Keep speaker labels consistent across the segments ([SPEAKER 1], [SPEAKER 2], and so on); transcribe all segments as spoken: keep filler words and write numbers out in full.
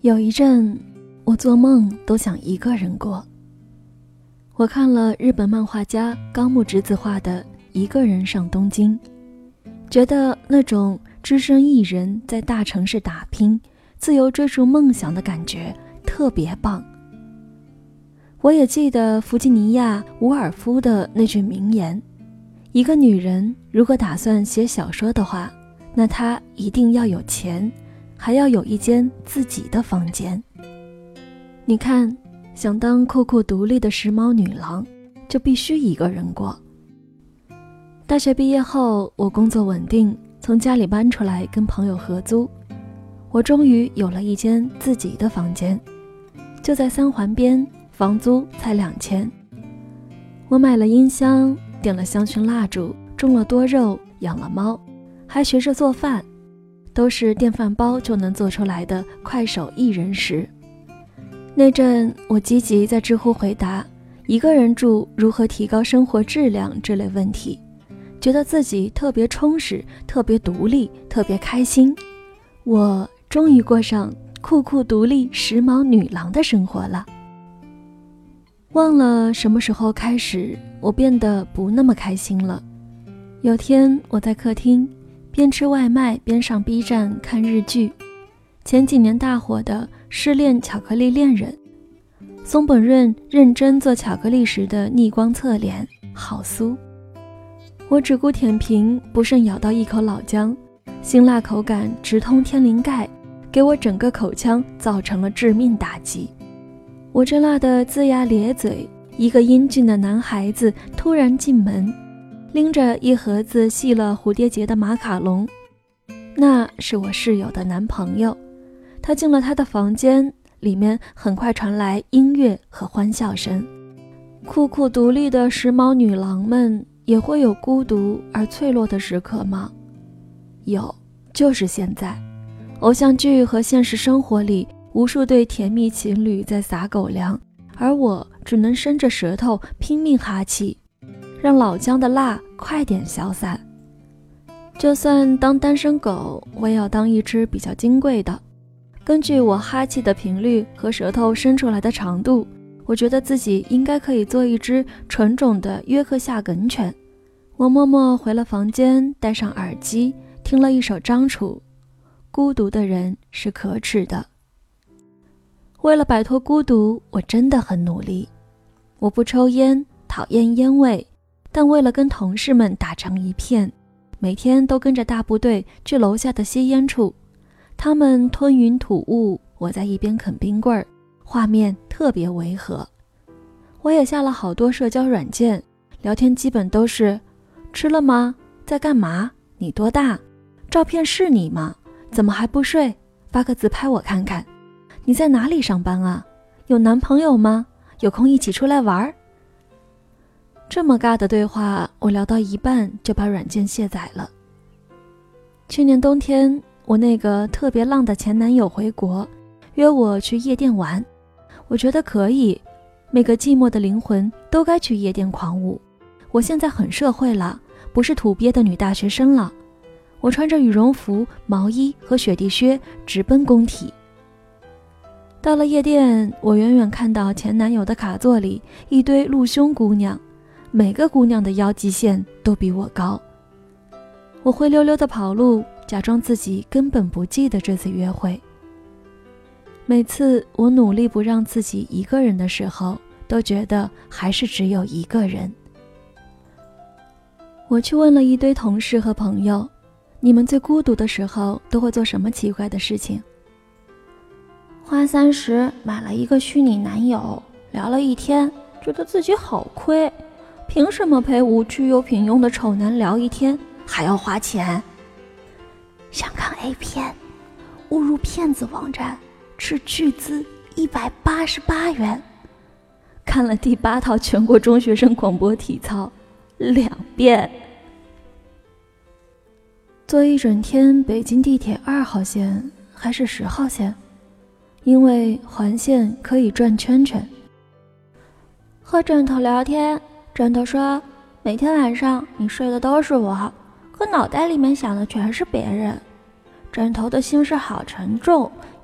[SPEAKER 1] 有一阵，我做梦都想一个人过。我看了日本漫画家高木直子画的《一个人上东京》，觉得那种只身一人在大城市打拼，自由追逐梦想的感觉特别棒。我也记得弗吉尼亚·伍尔夫的那句名言：一个女人如果打算写小说的话，那她一定要有钱，还要有一间自己的房间。你看，想当酷酷独立的时髦女郎，就必须一个人过。大学毕业后，我工作稳定，从家里搬出来跟朋友合租，我终于有了一间自己的房间，就在三环边，房租才两千。我买了音箱，点了香薰蜡烛，种了多肉，养了猫，还学着做饭，都是电饭煲就能做出来的快手一人食。那阵我积极在知乎回答一个人住如何提高生活质量这类问题，觉得自己特别充实，特别独立，特别开心。我终于过上酷酷独立时髦女郎的生活了。忘了什么时候开始，我变得不那么开心了。有天我在客厅边吃外卖边上 B 站看日剧，前几年大火的《失恋巧克力恋人》，松本润认真做巧克力时的逆光侧脸，好酥。我只顾舔屏，不慎咬到一口老姜，辛辣口感直通天灵盖，给我整个口腔造成了致命打击。我正辣得龇牙咧嘴，一个英俊的男孩子突然进门，拎着一盒子系了蝴蝶结的马卡龙。那是我室友的男朋友。他进了他的房间，里面很快传来音乐和欢笑声。酷酷独立的时髦女郎们也会有孤独而脆弱的时刻吗？有，就是现在。偶像剧和现实生活里，无数对甜蜜情侣在撒狗粮，而我只能伸着舌头拼命哈气，让老姜的辣快点消散。就算当单身狗，我也要当一只比较金贵的。根据我哈气的频率和舌头伸出来的长度，我觉得自己应该可以做一只纯种的约克夏梗犬。我默默回了房间，戴上耳机，听了一首张楚，孤独的人是可耻的。为了摆脱孤独，我真的很努力。我不抽烟，讨厌烟味，但为了跟同事们打成一片，每天都跟着大部队去楼下的吸烟处。他们吞云吐雾，我在一边啃冰棍儿，画面特别违和。我也下了好多社交软件，聊天基本都是吃了吗？在干嘛？你多大？照片是你吗？怎么还不睡？发个自拍我看看。你在哪里上班啊？有男朋友吗？有空一起出来玩？这么尬的对话，我聊到一半就把软件卸载了。去年冬天，我那个特别浪的前男友回国，约我去夜店玩。我觉得可以，每个寂寞的灵魂都该去夜店狂舞。我现在很社会了，不是土鳖的女大学生了。我穿着羽绒服、毛衣和雪地靴直奔工体。到了夜店，我远远看到前男友的卡座里一堆露胸姑娘，每个姑娘的腰际线都比我高。我灰溜溜地跑路，假装自己根本不记得这次约会。每次我努力不让自己一个人的时候，都觉得还是只有一个人。我去问了一堆同事和朋友，你们最孤独的时候都会做什么奇怪的事情？花三十买了一个虚拟男友，聊了一天，觉得自己好亏，凭什么陪无趣又平庸的丑男聊一天，还要花钱？想看 A 片，误入骗子网站，斥巨资一百八十八元。看了第八套全国中学生广播体操两遍。坐一整天北京地铁二号线还是十号线，因为环线可以转圈圈。和枕头聊天，枕头说每天晚上你睡的都是我，可脑袋里面想的全是别人。枕头的心事好沉重，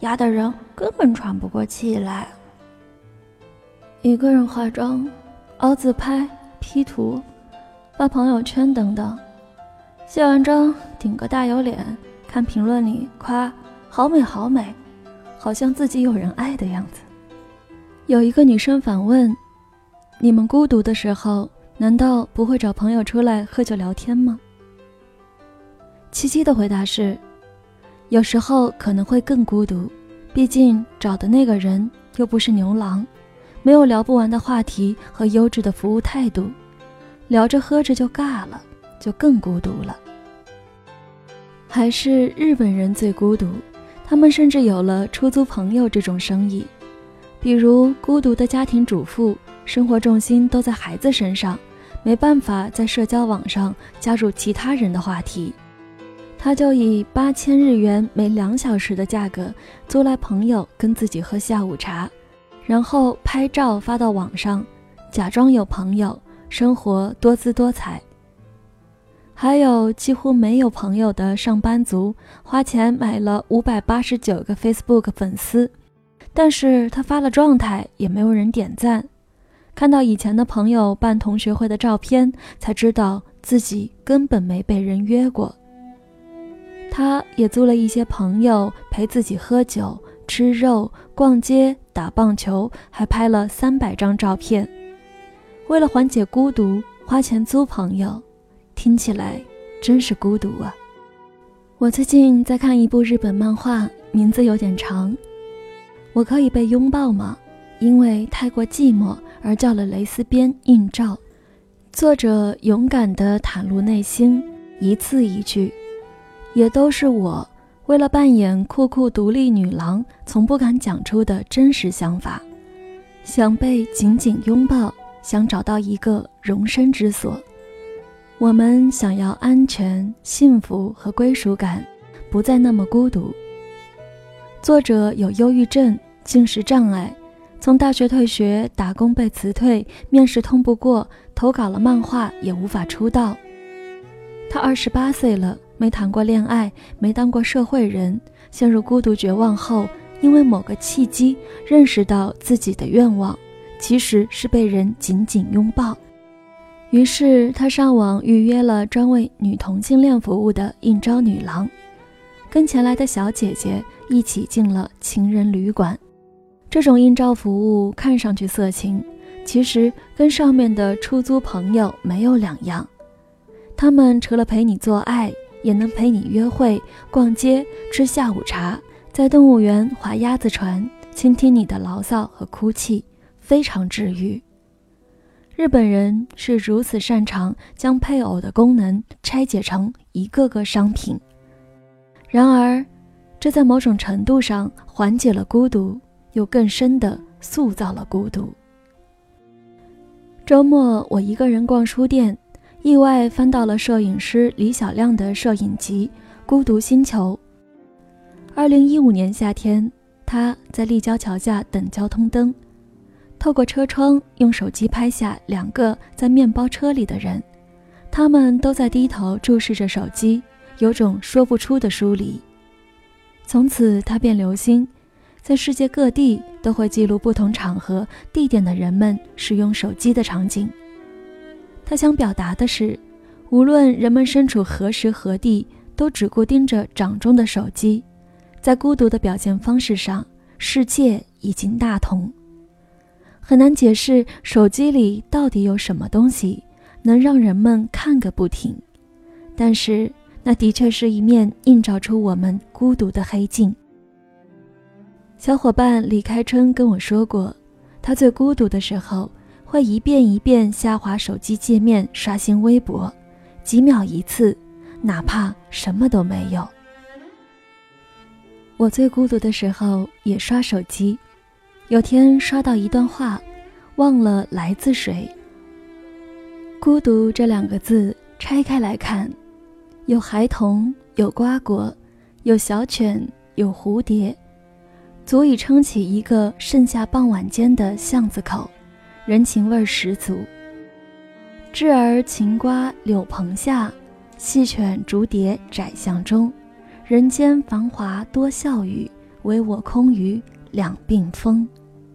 [SPEAKER 1] 压得人根本喘不过气来。一个人化妆、凹自拍、P 图、发朋友圈等等，卸完妆顶个大油脸，看评论里夸好美好美，好像自己有人爱的样子。有一个女生反问，你们孤独的时候难道不会找朋友出来喝酒聊天吗？七七的回答是，有时候可能会更孤独，毕竟找的那个人又不是牛郎，没有聊不完的话题和优质的服务态度，聊着喝着就尬了，就更孤独了。还是日本人最孤独，他们甚至有了出租朋友这种生意。比如孤独的家庭主妇，生活重心都在孩子身上，没办法在社交网上加入其他人的话题，他就以八千日元每两小时的价格租来朋友跟自己喝下午茶，然后拍照发到网上，假装有朋友，生活多姿多彩。还有几乎没有朋友的上班族，花钱买了五百八十九个 Facebook 粉丝，但是他发了状态也没有人点赞。看到以前的朋友办同学会的照片，才知道自己根本没被人约过。他也租了一些朋友陪自己喝酒、吃肉、逛街、打棒球，还拍了三百张照片。为了缓解孤独，花钱租朋友，听起来真是孤独啊。我最近在看一部日本漫画，名字有点长。我可以被拥抱吗？因为太过寂寞而叫了蕾丝边映照。作者勇敢地袒露内心，一字一句，也都是我为了扮演酷酷独立女郎从不敢讲出的真实想法。想被紧紧拥抱，想找到一个容身之所。我们想要安全、幸福和归属感，不再那么孤独。作者有忧郁症、进食障碍，从大学退学，打工被辞退，面试通不过，投稿了漫画也无法出道。他二十八岁了，没谈过恋爱，没当过社会人，陷入孤独绝望后，因为某个契机认识到自己的愿望其实是被人紧紧拥抱。于是他上网预约了专为女同性恋服务的应招女郎，跟前来的小姐姐一起进了情人旅馆。这种应招服务看上去色情，其实跟上面的出租朋友没有两样。他们除了陪你做爱，也能陪你约会、逛街、吃下午茶，在动物园划鸭子船，倾听你的牢骚和哭泣，非常治愈。日本人是如此擅长将配偶的功能拆解成一个个商品。然而，这在某种程度上缓解了孤独，又更深地塑造了孤独。周末我一个人逛书店，意外翻到了摄影师李小亮的摄影集《孤独星球》。二零一五年夏天，他在立交桥下等交通灯，透过车窗用手机拍下两个在面包车里的人，他们都在低头注视着手机，有种说不出的疏离。从此他便留心，在世界各地都会记录不同场合、地点的人们使用手机的场景。他想表达的是，无论人们身处何时何地，都只顾盯着掌中的手机，在孤独的表现方式上，世界已经大同。很难解释手机里到底有什么东西能让人们看个不停，但是那的确是一面映照出我们孤独的黑镜。小伙伴李开春跟我说过，他最孤独的时候会一遍一遍下滑手机界面，刷新微博，几秒一次，哪怕什么都没有。我最孤独的时候也刷手机，有天刷到一段话，忘了来自谁。孤独这两个字拆开来看，有孩童，有瓜果，有小犬，有蝴蝶，足以撑起一个盛夏傍晚间的巷子口，人情味十足。稚儿晴瓜柳棚下，细犬逐蝶窄巷中，人间繁华多笑语， 唯我空余两鬓风。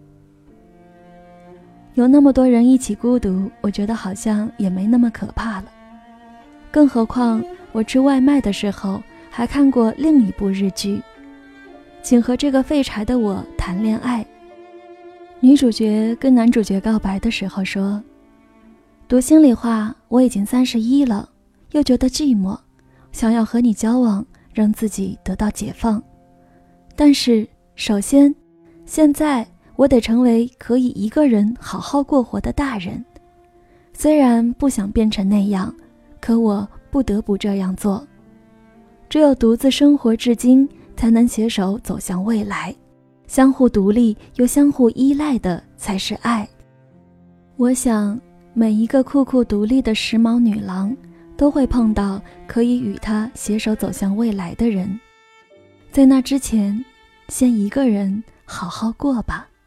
[SPEAKER 1] 有那么多人一起孤独，我觉得好像也没那么可怕了。更何况我吃外卖的时候还看过另一部日剧，请和这个废柴的我谈恋爱。女主角跟男主角告白的时候说，读心里话，我已经三十一了，又觉得寂寞，想要和你交往，让自己得到解放。但是首先，现在我得成为可以一个人好好过活的大人。虽然不想变成那样，可我不得不这样做。只有独自生活至今，才能携手走向未来。相互独立又相互依赖的才是爱。我想每一个酷酷独立的时髦女郎都会碰到可以与她携手走向未来的人，在那之前，先一个人好好过吧。